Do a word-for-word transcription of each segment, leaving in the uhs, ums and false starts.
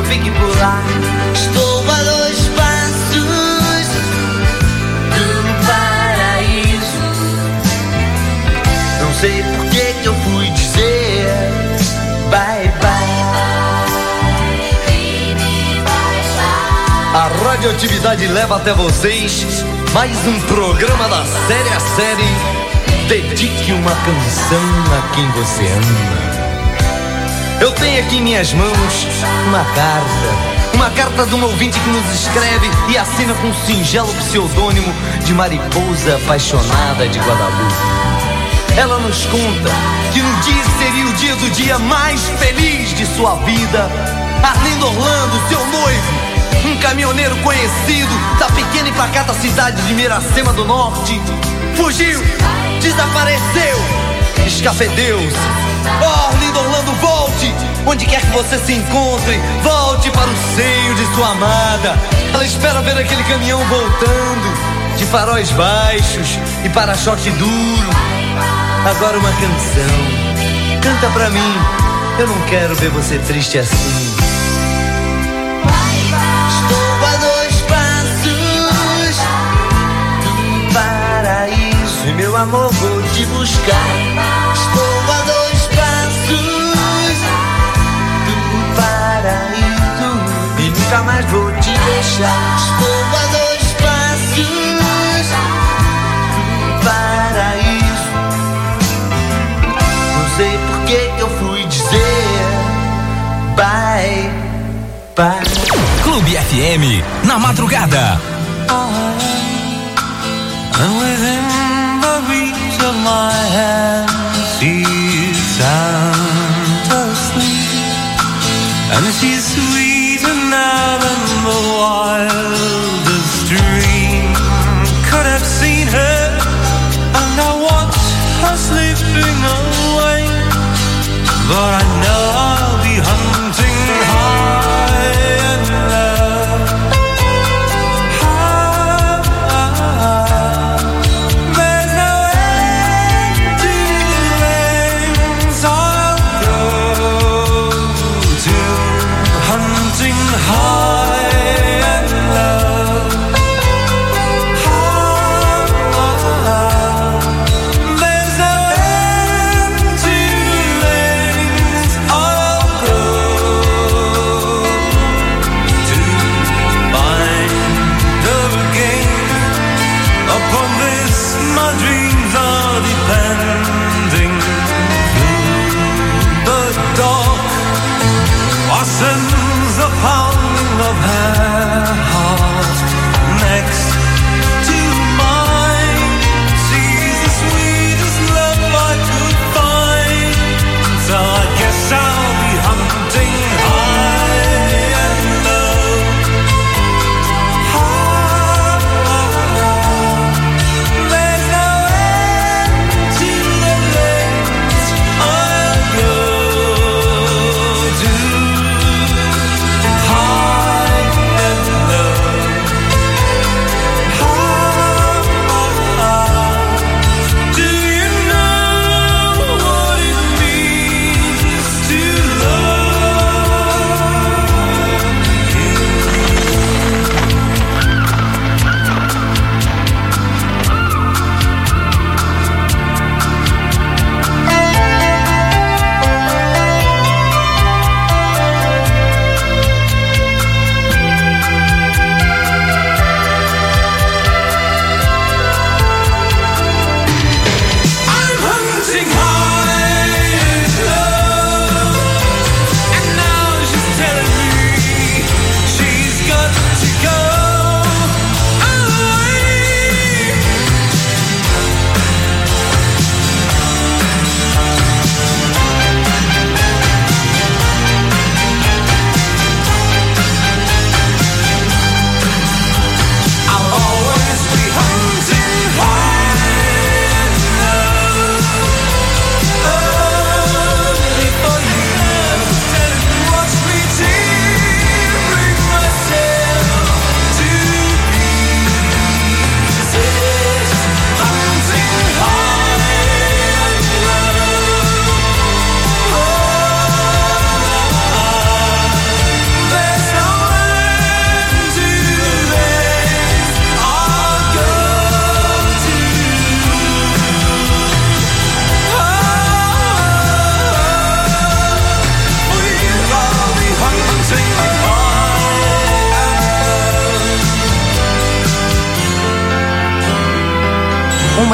fique por lá. Estou a dois passos do paraíso. Não sei por que que eu fui dizer bye bye. A radioatividade leva até vocês mais um programa da série a série. Dedique uma canção a quem você ama. Eu tenho aqui em minhas mãos uma carta. Uma carta de um ouvinte que nos escreve e assina com um singelo pseudônimo de Mariposa Apaixonada de Guadalupe. Ela nos conta que no dia que seria o dia do dia mais feliz de sua vida, Arlindo Orlando, seu noivo, um caminhoneiro conhecido da pequena e pacata cidade de Miracema do Norte, fugiu, desapareceu, escafedeu-se. Oh, Arlindo Orlando, volte! Onde quer que você se encontre, volte para o seio de sua amada. Ela espera ver aquele caminhão voltando, de faróis baixos e para-choque duro. Agora uma canção, canta pra mim, eu não quero ver você triste assim. Estou a dois passos do paraíso e meu amor vou te buscar. Estou a dois passos do paraíso e nunca mais vou te deixar. Estou a dois passos do paraíso. Não sei por que que eu fui dizer bye bye. Clube F M, na madrugada. And within the reach of my hand, she's sound asleep, and she's sweeter now than the wildest dream could have seen her. And I watch her slipping away, but I know I'll be hunting high and low. There's no end to the lengths I'll go to hunt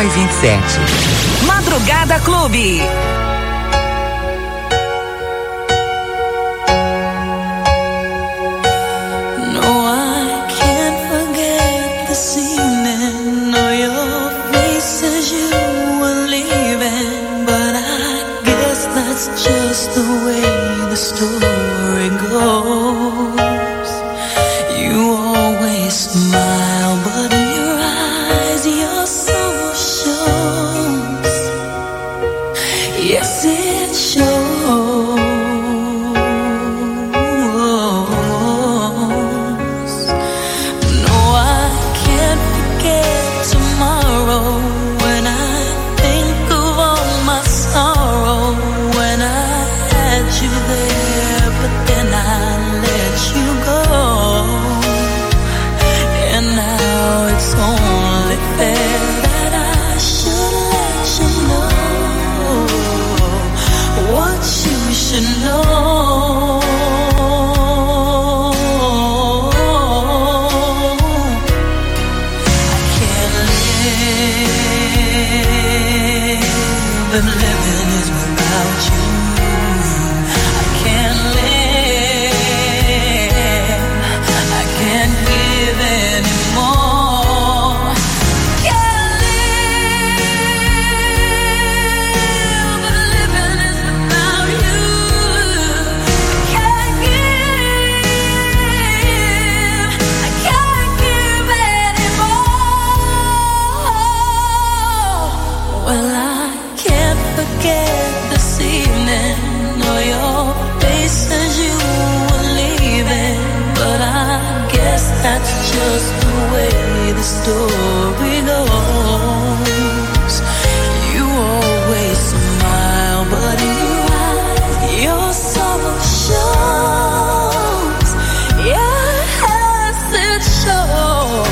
e vinte e sete. Madrugada Clube. Just the way the story goes. You always smile, but in your eyes your soul shows. Yes, it shows. No, I can't forget tomorrow when I think of all my sorrow. You there, but then I let you go, and now it's only fair that I should let you know what you should know. I can't live, and living is without you. That's just the way the story goes. You always smile, but in your eyes your sorrow shows. Yes, it shows.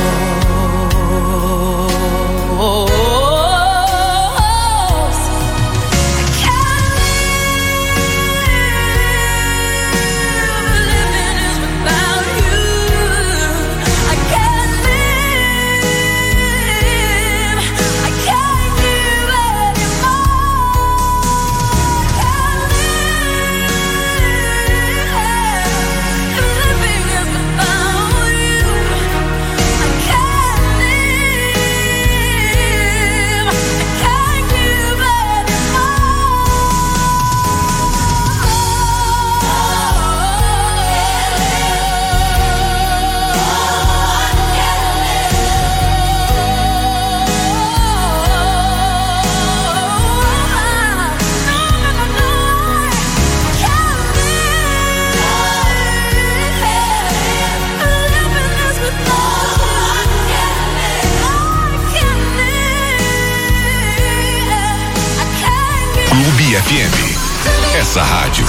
Clube F M. Essa rádio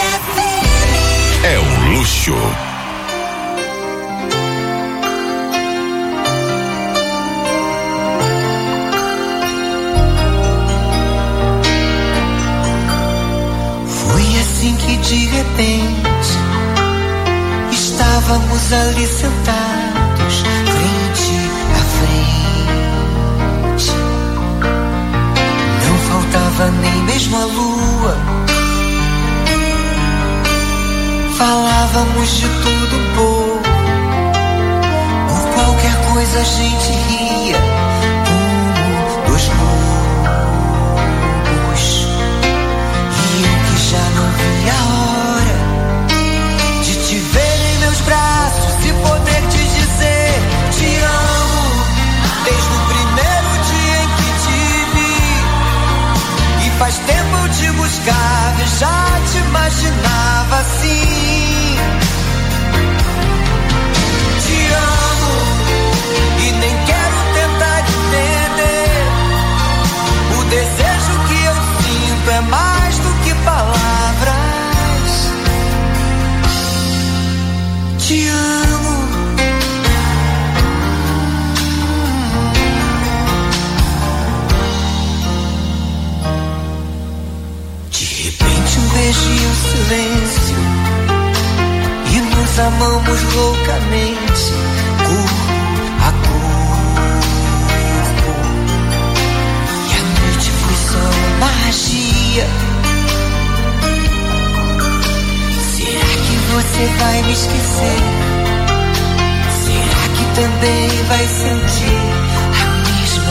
é um luxo. Foi assim que de repente estávamos ali sentados, frente a frente. Não faltava nem mesmo a lua. Falávamos de tudo um pouco. Por qualquer coisa a gente ria, como dois bobos. E eu que já não via a hora de te ver em meus braços e poder te dizer te amo, desde o primeiro dia em que te vi. E faz tempo eu te buscava e já te imaginava assim. Te amo e nem quero tentar entender. O desejo que eu sinto é mais do que palavras. Te amo. De repente um beijo e um silêncio, e nos amamos loucamente, corpo a corpo. magia. Será que você vai me esquecer? Será que também vai sentir a mesma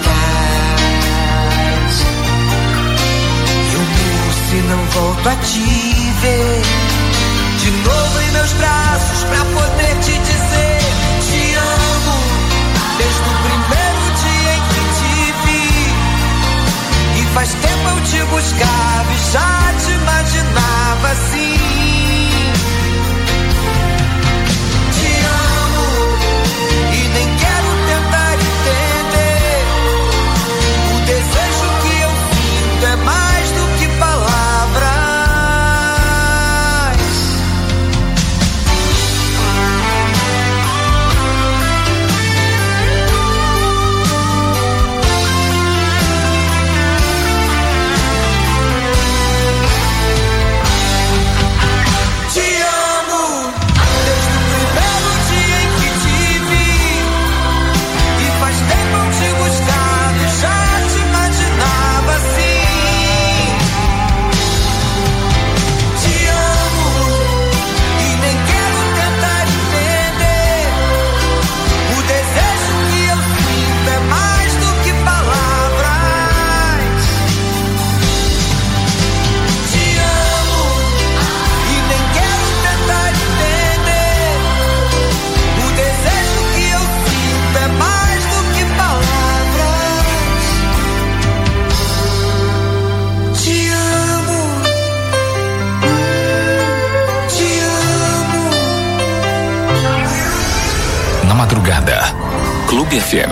vontade? Eu morro se não volto a te ver de novo em meus braços pra poder te dizer te amo. Desde o primeiro dia em que te vi, e faz tempo eu te buscava e já te imaginava assim. Te amo e nem quero tentar entender. O desejo que eu sinto é mais do que palavras. Madrugada, Clube F M.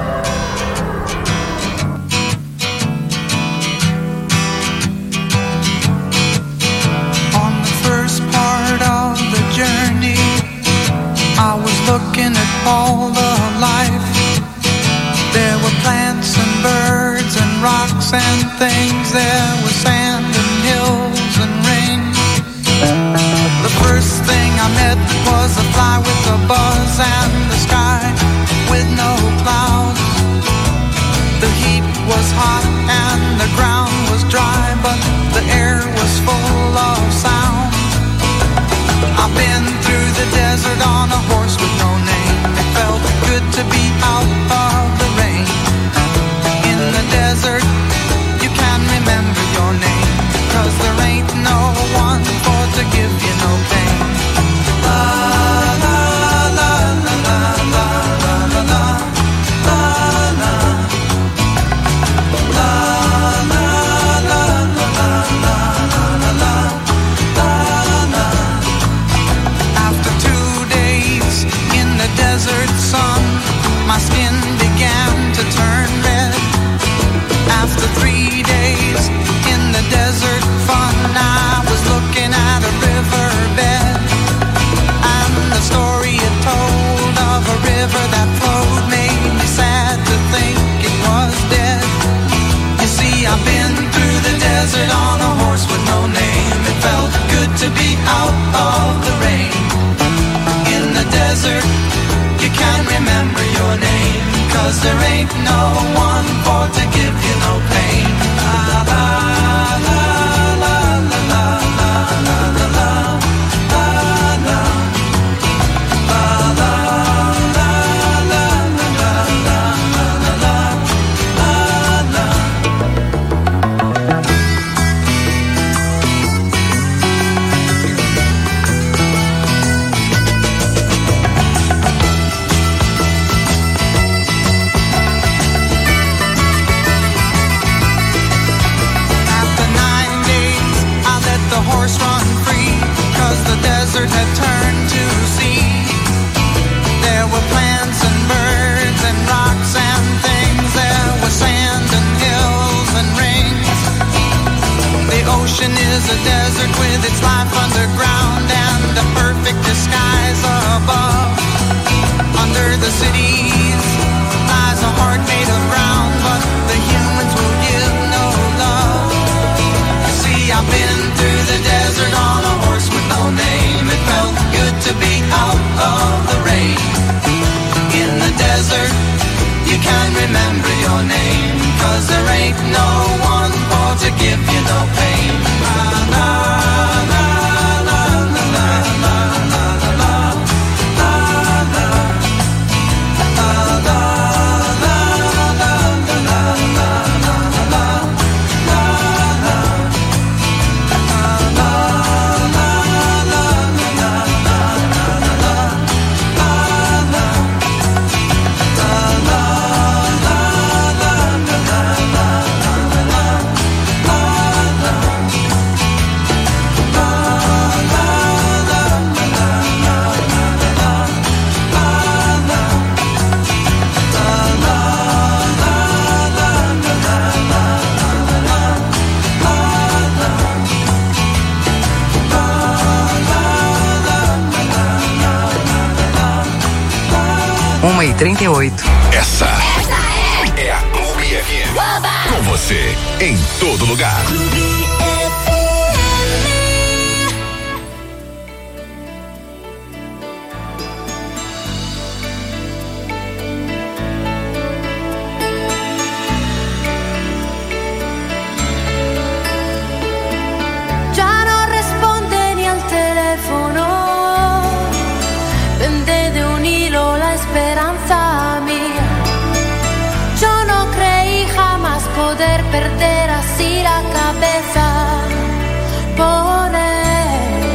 On the first part of the journey, I was looking at all the life. There were plants and birds and rocks and things. There was sand and hills and rain. The first thing I met was a fly with a buzz and the sky with no clouds. The heat was hot and the ground was dry, but the air was full of sound. I've been through the desert on a horse with no name. It felt good to be out of the rain. In the desert, you can remember your name, 'cause there ain't no one for to give you no pain. La la la la la la la la la la la la la la la la. After two days in the desert sun, my skin began to turn red. After three days in the desert fun, I was looking at a riverbed, and the story it told of a river that flowed made me sad to think it was dead. You see, I've been through the desert on a horse with no name. It felt good to be out of the rain. In the desert, you can't remember your name, 'cause there ain't no one for to give you no pain. La la la la la la la la la la la la la la la la la. After nine days, I let the horse run free, 'cause the desert had turned to sea. There were plants and birds and rocks and things. There was sand and hills and rings. The ocean is a desert with its life underground and a perfect disguise above. Under the cities lies a heart made of brown, but the humans will give no love. You see, I've been through the desert on a horse with no name. It felt good to be out of the rain. In the desert, you can't remember your name, 'cause there ain't no one born to give you no pain. Na, na, na, na, na, na, na, na, na, na, na, na, uma e trinta e oito. Essa é a Clube F M. Com você em todo lugar. Ya no responde ni al teléfono, pende de un hilo la esperanza mía. Yo no creí jamás poder perder así la cabeza por él,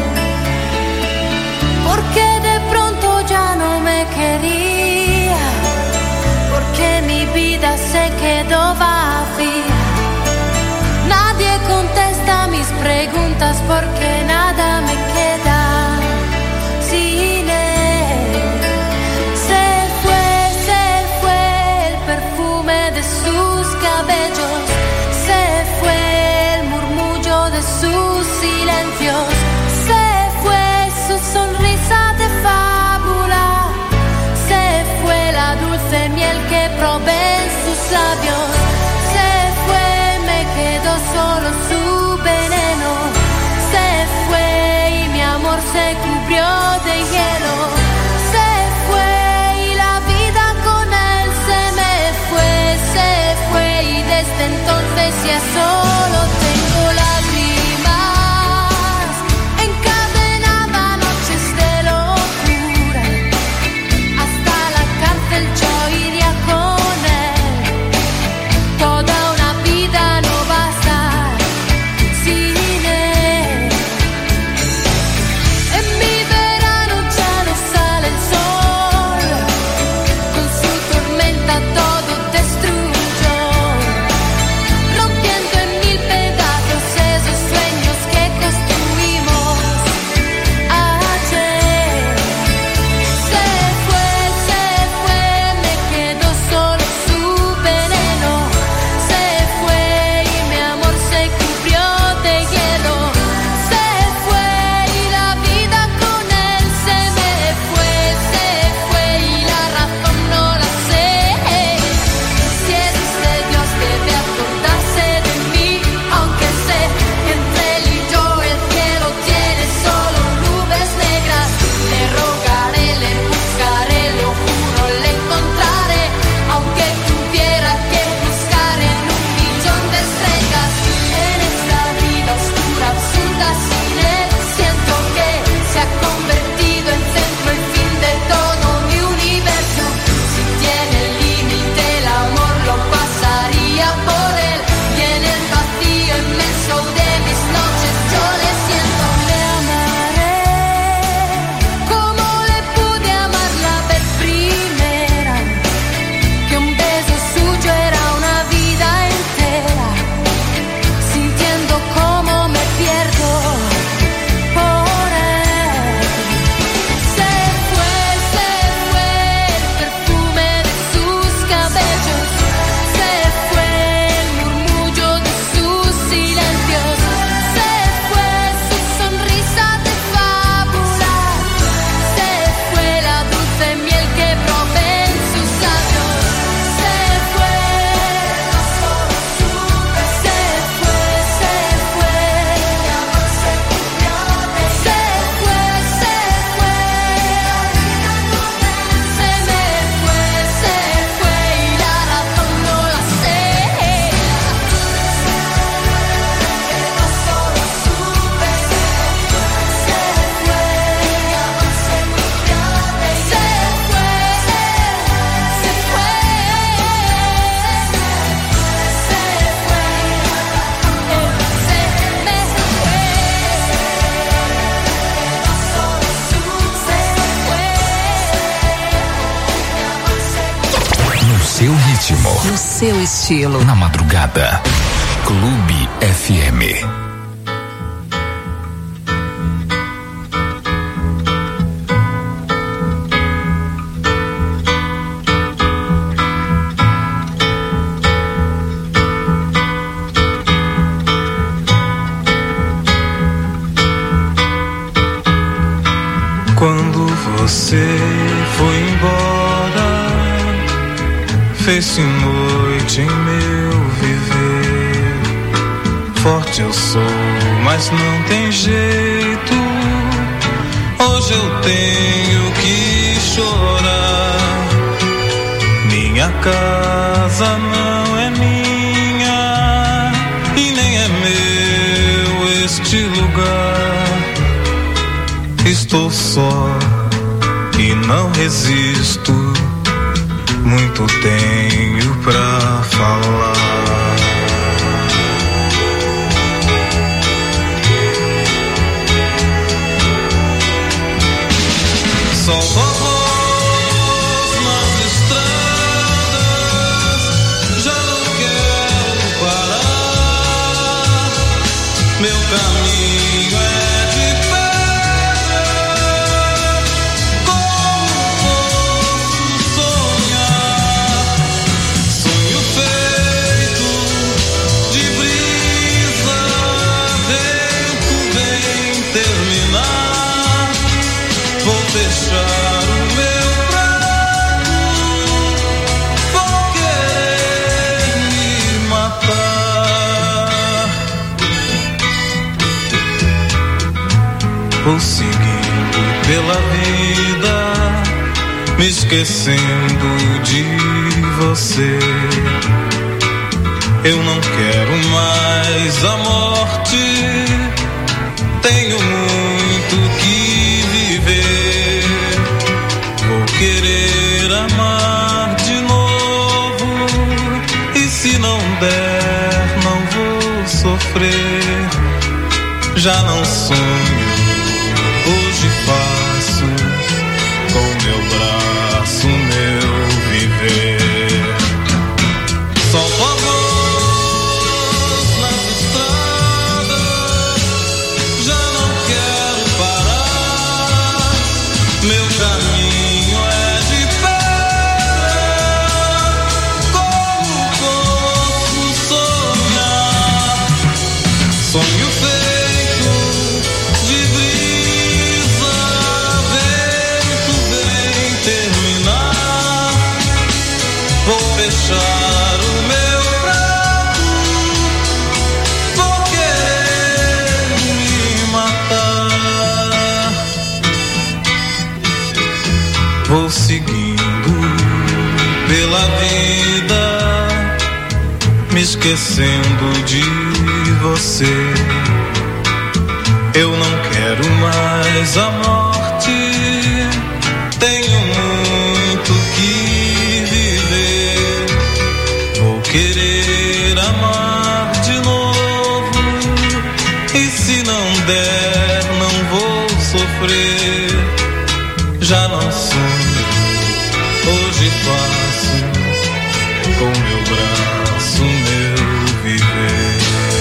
porque de pronto ya no me quería, porque mi vida se quedó vacía. Nadie contesta mis preguntas porque nada me queda sin él. Se fue, se fue el perfume de sus cabellos, se fue el murmullo de sus silencios, se fue su sonrisa de fábula, se fue la dulce miel que probé en sus labios, se fue, me quedó solo su veneno, se fue ritmo. No seu estilo. Na madrugada. Clube F M. Quando você foi embora, fez-se noite em meu viver. Forte eu sou, mas não tem jeito. Hoje eu tenho que chorar. Minha casa não é minha e nem é meu este lugar. Estou só e não resisto. Muito tenho pra falar. Solto a voz nas estradas, já não quero parar. Meu caminho é de pedra. Como posso sonhar? Sonho feito de brisa, vento vem terminar. Vou fechar o meu prato, vou querer me matar. Vou seguindo pela vida, me esquecendo de você. Eu não quero mais a morte, tenho muito que viver. Vou querer amar de novo, e se não der, não vou sofrer. Já não sonho, hoje faço com meu braço meu viver. Solto a voz nas estradas, já não quero parar. Meu caminho é de pedra. Como posso sonhar? Sonho feito de brisa, vento vem terminar. Vou fechar o meu prato, vou querer me matar. Vou seguindo pela vida, me esquecendo de você. Eu não quero mais a morte, tenho muito que viver. Vou querer amar de novo, e se não der, não vou sofrer. Já não sonho, hoje faço com meu braço meu viver.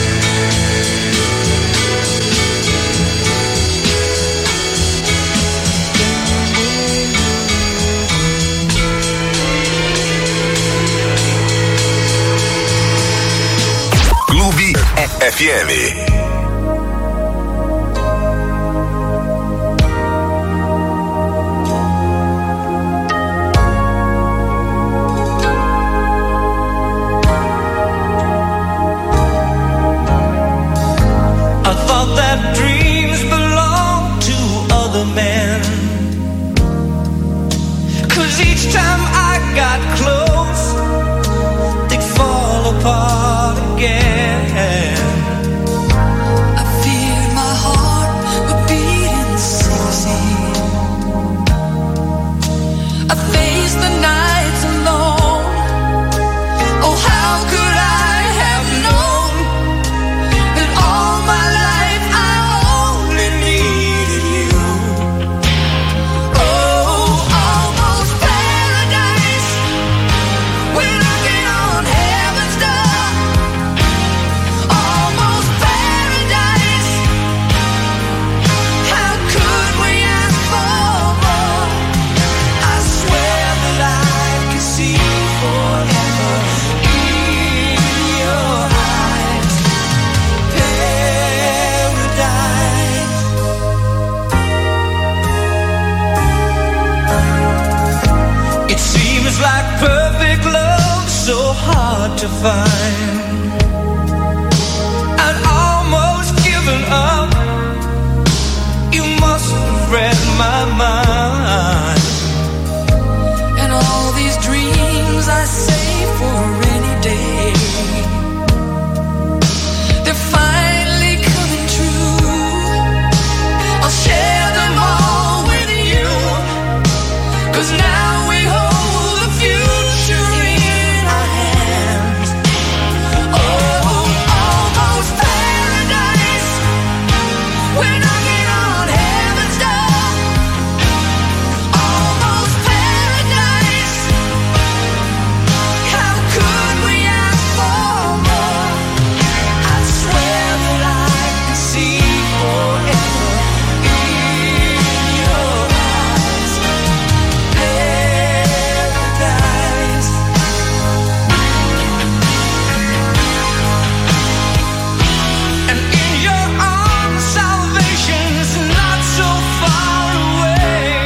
Clube F M. Dreams belong to other men. 'Cause each time I got close, they'd fall apart again. I feared my heart would beat in sympathy. I faced the nights alone. Oh, how could I have known that all my life I only needed you? Oh, almost paradise when I get to find. I'd almost given up. You must have read my mind. And all these dreams I save for a rainy day, they're finally coming true. I'll share them all with you, 'cause now we hold the future in our hands. Oh, almost paradise, we're knocking on heaven's door. Almost paradise, how could we ask for more? I swear that I can see forever in your eyes. Paradise. And in your arms, salvation's not so far away.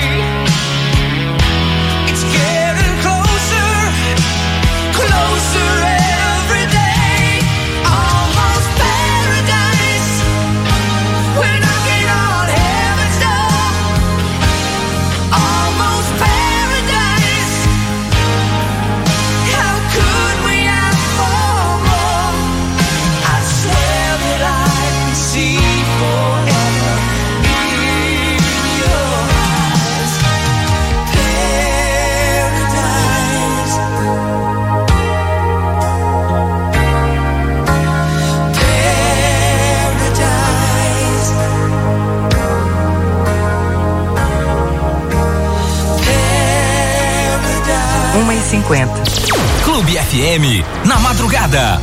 It's getting closer, closer every day. Almost paradise, we're knocking on heaven's door. Almost paradise, how could we ask for more? I swear that I can see forever in your eyes. Paradise. Paradise. Paradise. uma e cinquenta. Clube F M, na madrugada.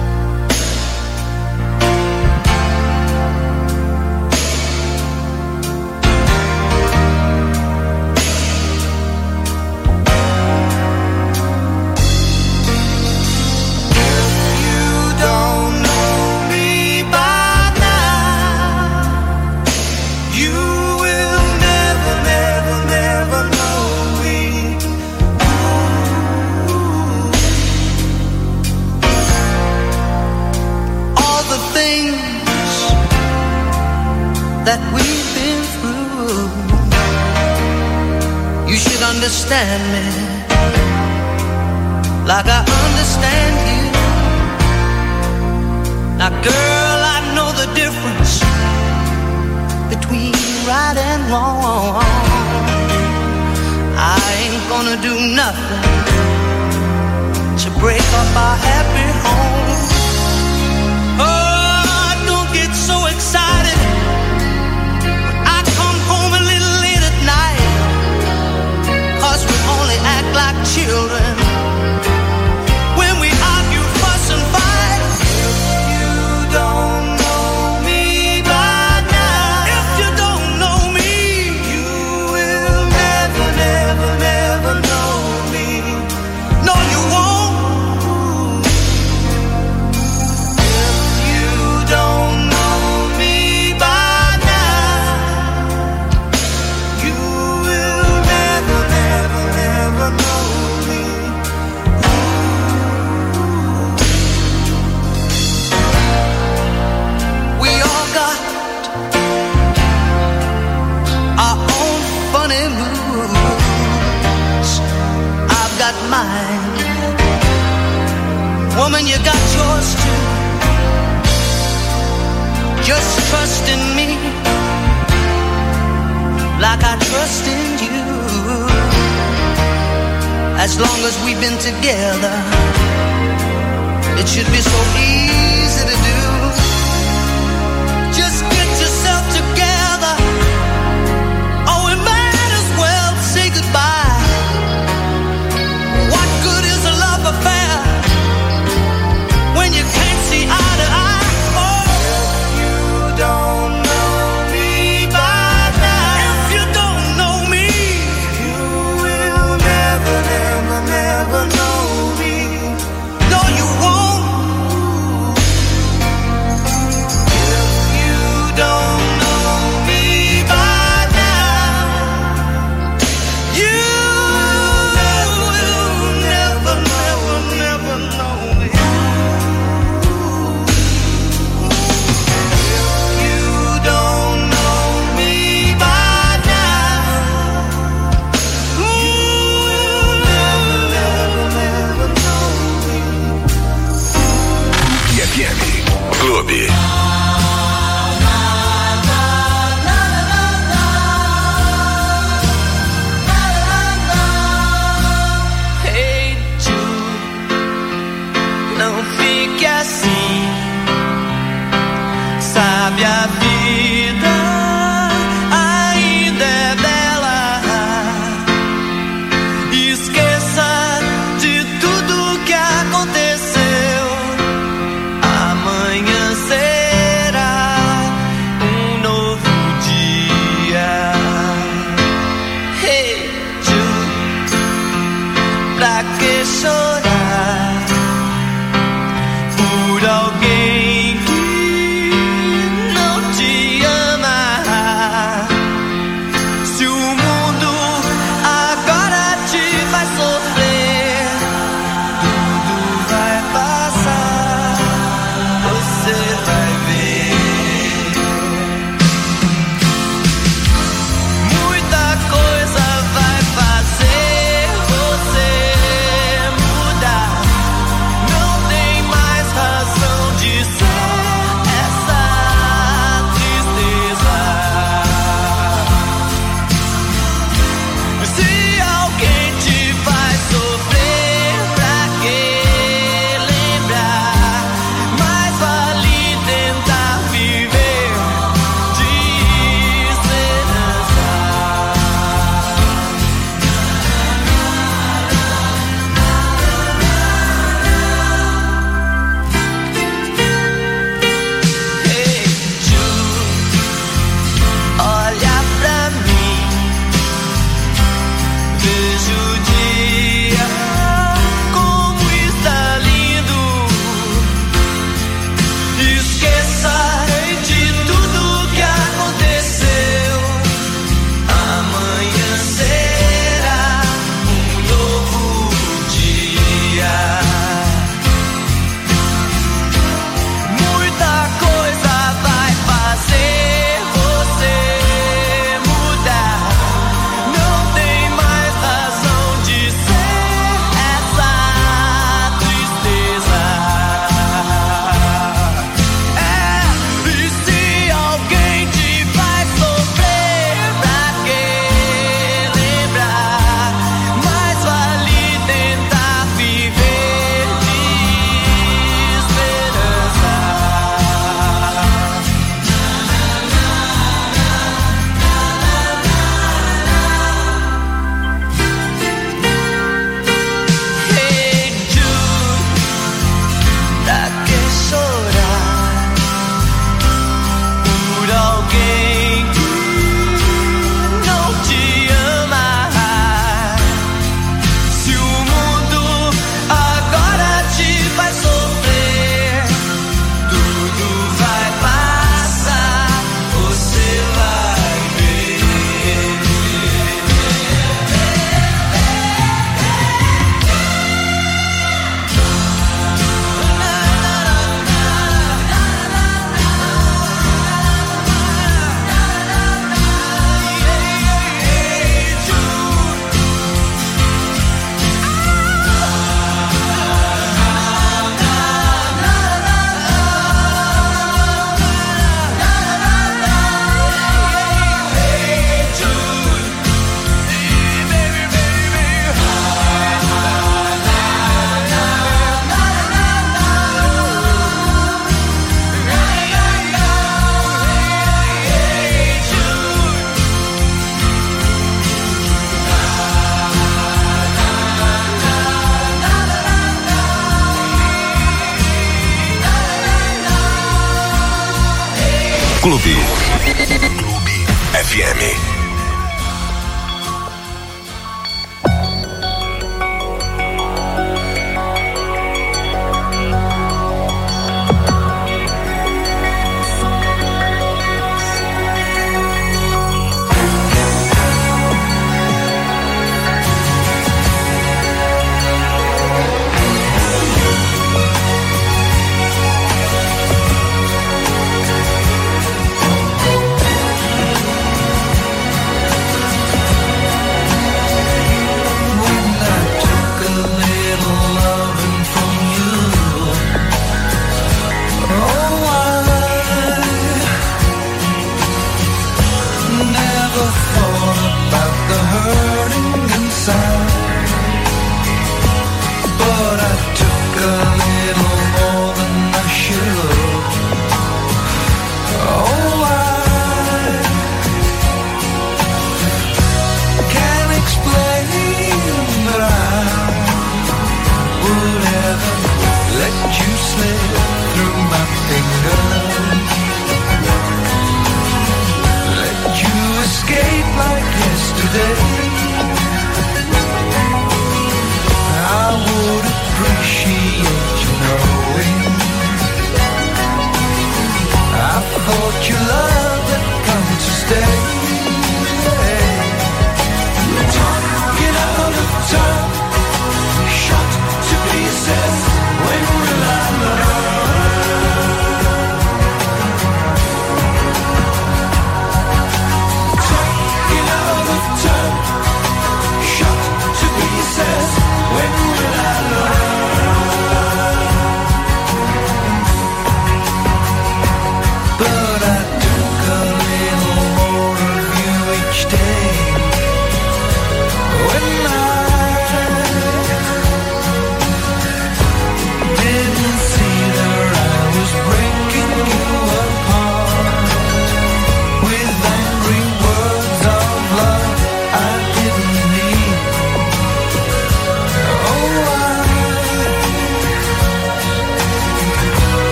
You don't know me by now. You will never, never, never know me. All the things that we've been through, you should understand me like I understand you. Now, girl, I know the difference between right and wrong. I ain't gonna do nothing to break up our happy home. Oh, don't get so excited when I come home a little late at night, 'cause we only act like children when we argue, fuss and fight. You don't know me by now. If you don't know me, you will never, never, never know me. No, you won't. If you don't know me by now, you will never, never, never know me. We all got our own funny moods. I've got mine. Woman, you got yours too. Just trust in me like I trust in you. As long as we've been together, it should be so easy to do. Just get yourself together, or we might as well say goodbye. What good is a love affair when you can't see eye to eye? Oh, if you don't know me by now, if you don't know me, you will never, never, never know me. No, you won't. pra que chorar por alguém que não te ama? Se o mundo agora te faz sofrer, tudo vai passar, você vai ver. Muita coisa vai fazer você mudar. Não tem mais razão de ser essa tristeza. Se alguém te faz sofrer, pra que lembrar? Mais vale tentar viver de esperança. Hey Jude, olha pra mim, veja o dia como está lindo. Esqueça de tudo que aconteceu. Amanhã será um novo dia. Muita coisa vai fazer você mudar. Não tem mais razão de ser essa tristeza. É, e se alguém te faz sofrer, pra que lembrar? Mais vale tentar viver de esperança. Hey Jude, pra que chorar por alguém que não te ama? Se o mundo agora te faz sofrer, tudo vai passar, você vai ver. Clube. Clube F M.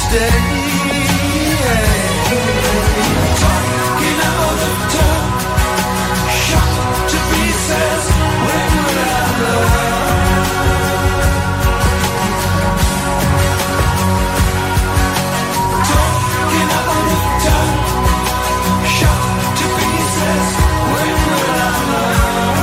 stay. Talking out of turn, shot to pieces. When will I learn? Talking out of turn, shot to pieces. When will I learn?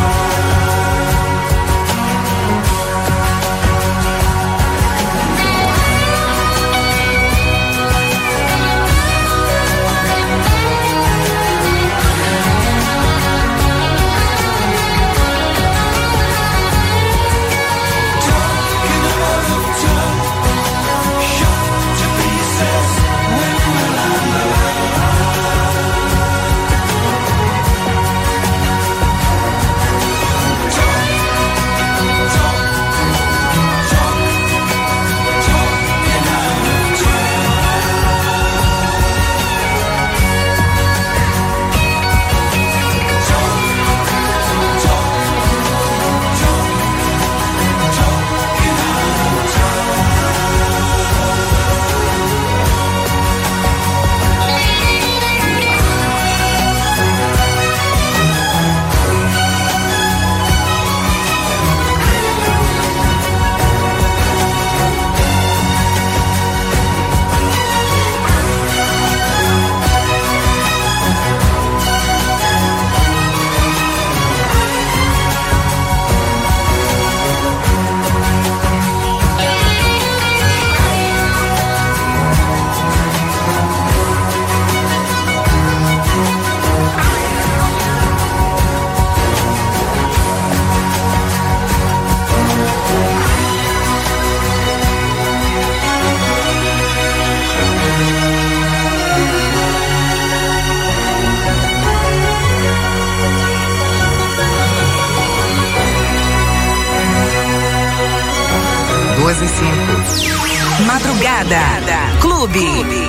Duas e cinco. Madrugada Clube.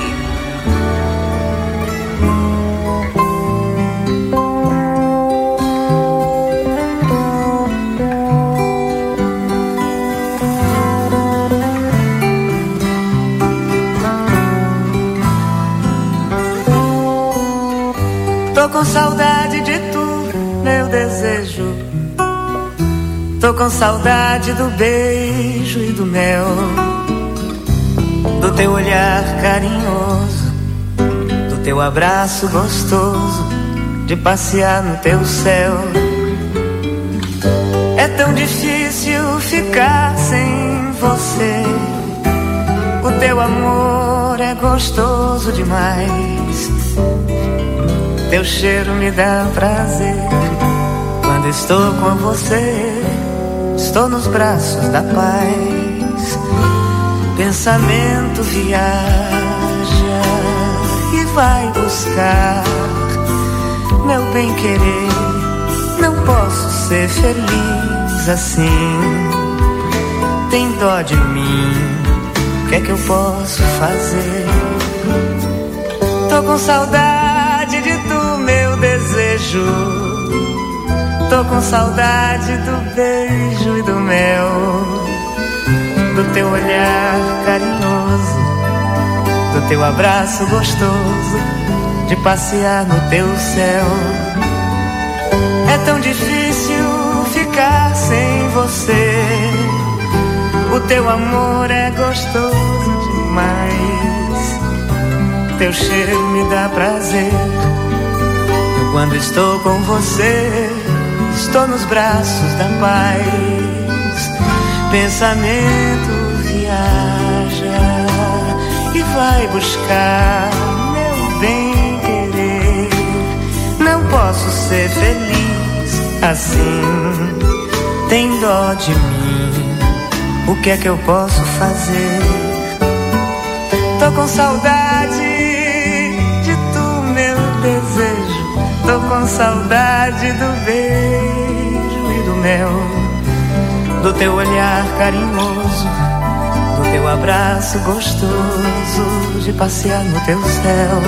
Tô com saudade de tu, meu desejo. Tô com saudade do beijo e do mel, do teu olhar carinhoso, do teu abraço gostoso, de passear no teu céu. É tão difícil ficar sem você. O teu amor é gostoso demais. Teu cheiro me dá prazer. Quando estou com você, estou nos braços da paz. Pensamento viaja e vai buscar meu bem-querer. Não posso ser feliz assim. Tem dó de mim, o que é que eu posso fazer? Tô com saudade de tu, meu desejo. Tô com saudade do beijo e do mel, do teu olhar carinhoso, do teu abraço gostoso, de passear no teu céu. É tão difícil ficar sem você. O teu amor é gostoso demais. Teu cheiro me dá prazer. Quando estou com você, estou nos braços da paz. Pensamento viaja e vai buscar meu bem-querer. Não posso ser feliz assim. Tem dó de mim, o que é que eu posso fazer? Tô com saudade de tu, meu desejo. Tô com saudade do beijo e do mel, do teu olhar carinhoso, do teu abraço gostoso, de passear no teu céu.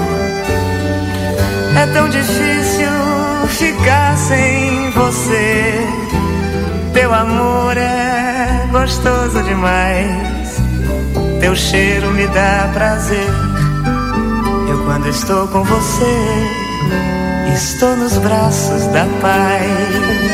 É tão difícil ficar sem você. Teu amor é gostoso demais. teu cheiro me dá prazer. Eu quando estou com você, estou nos braços da paz.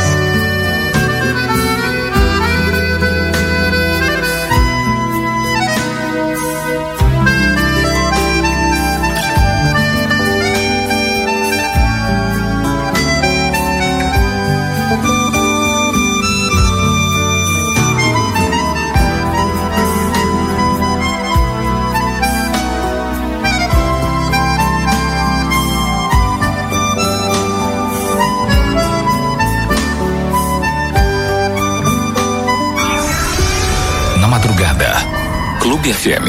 Clube F M.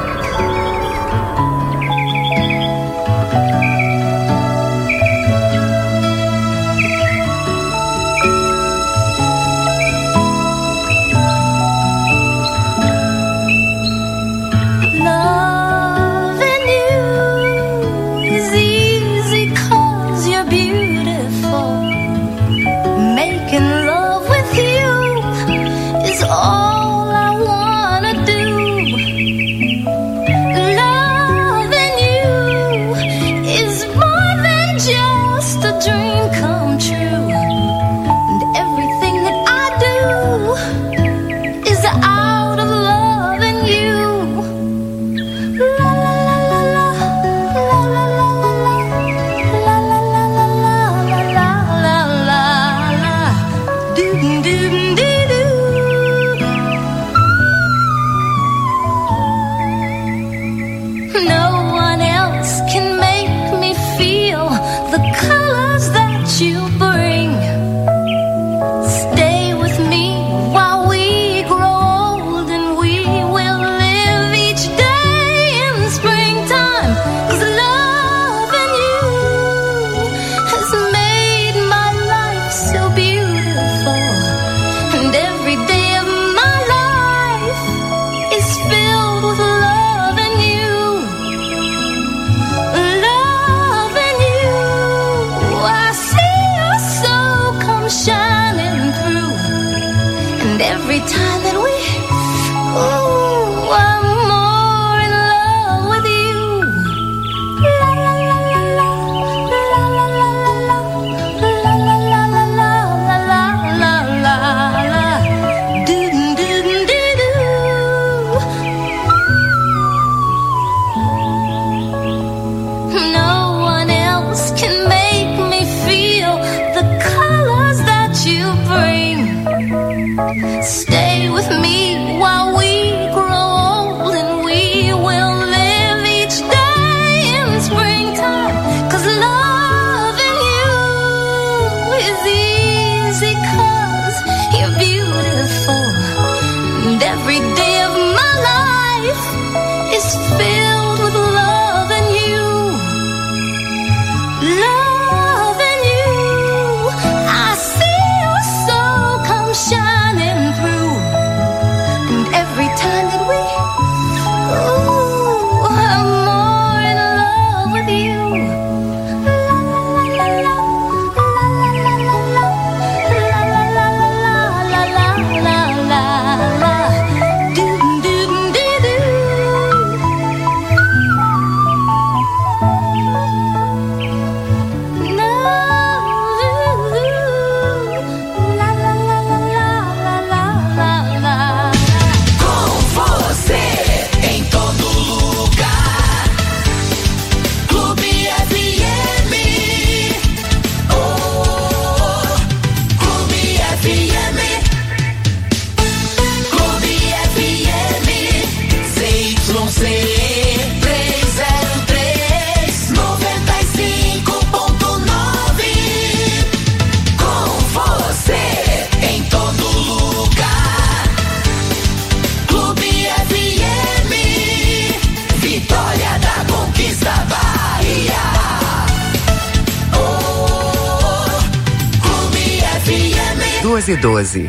duas e doze.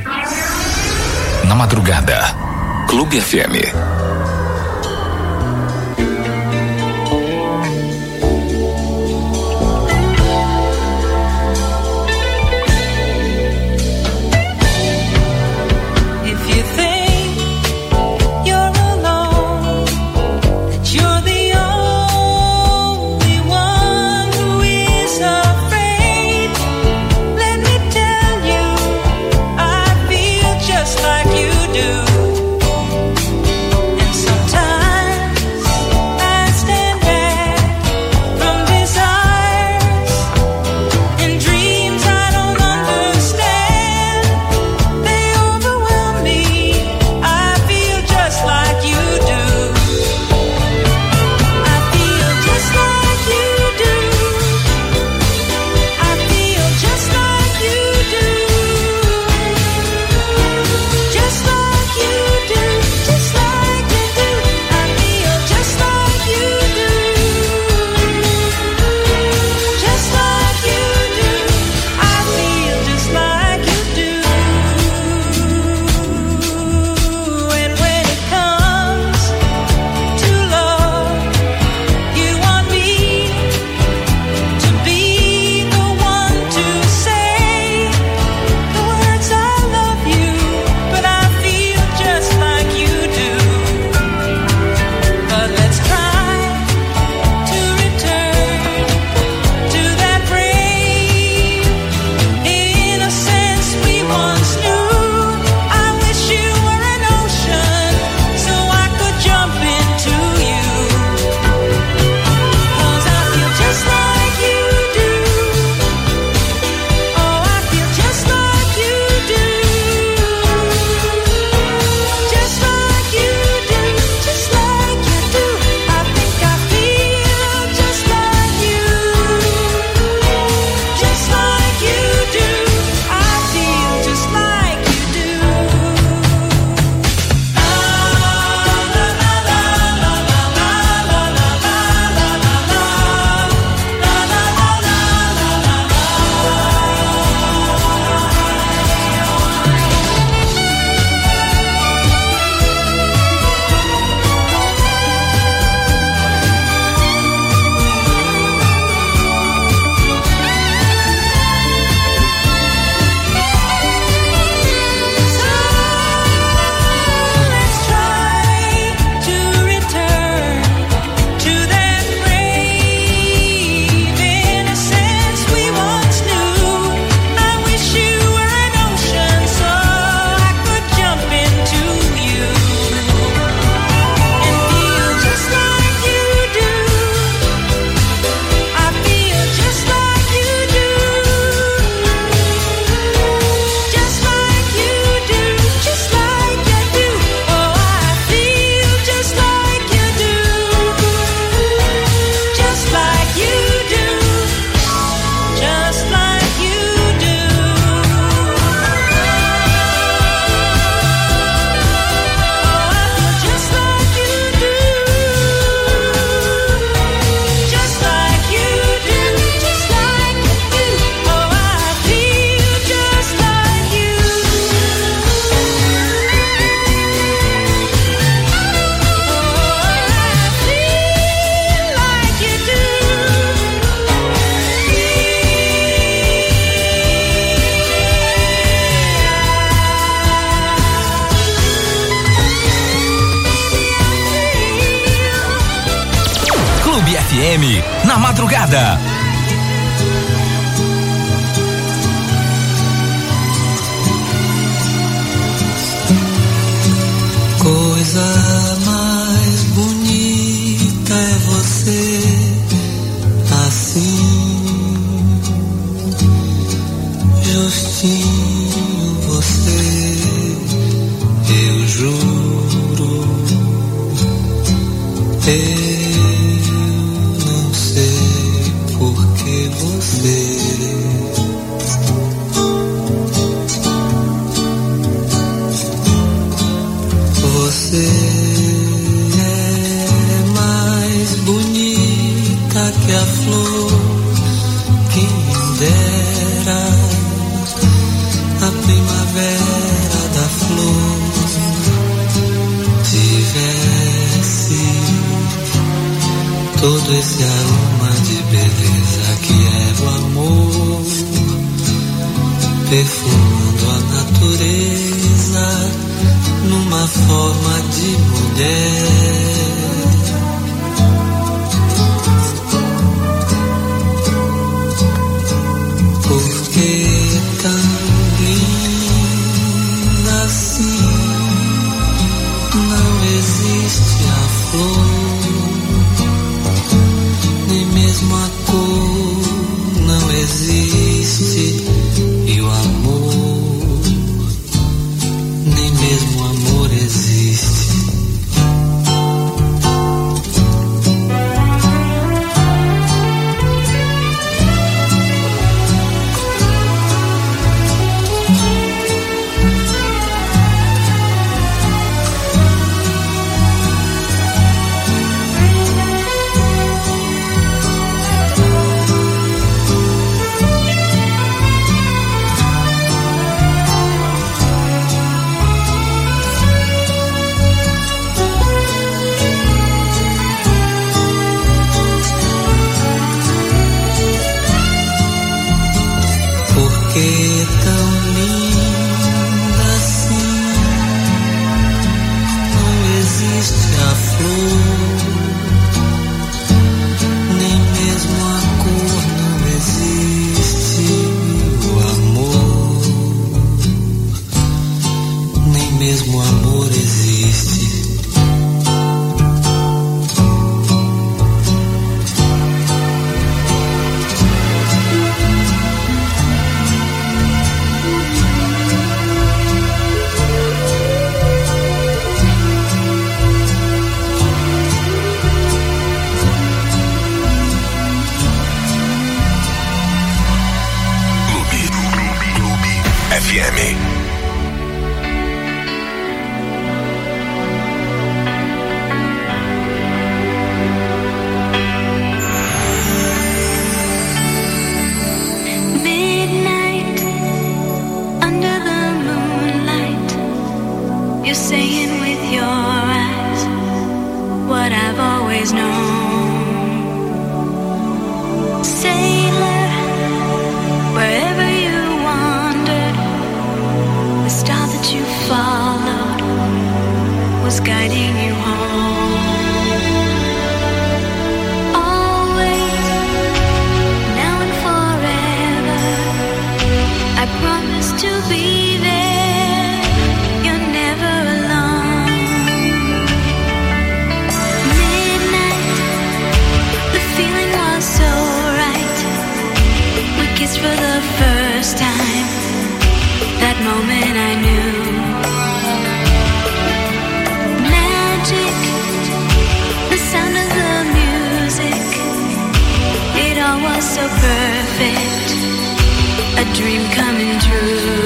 Na madrugada, Clube F M. If you think you're alone, M, na madrugada. Coisa mais bonita é você assim, justinho você, eu juro, eu não sei por que você Você é mais bonita que a flor, quem dera a primavera da flor tivesse todo esse aroma de beleza que é o amor, perfumando a natureza numa forma de mulher. Por que tão linda assim? Não existe a flor, nem mesmo a cor, não existe. E o amor, nem mesmo o amor existe. Que tão linda assim, não existe a flor, nem mesmo a cor, não existe o amor, nem mesmo o amor existe. F M. Midnight, under the moonlight, you're saying with your eyes what I've always known. Sailor, wherever you the star that you followed was guiding you home. Always, now and forever, I promise to be there. You're never alone. Midnight, the feeling was so right. We kissed for the first time. That moment I knew magic, the sound of the music, it all was so perfect, a dream coming true.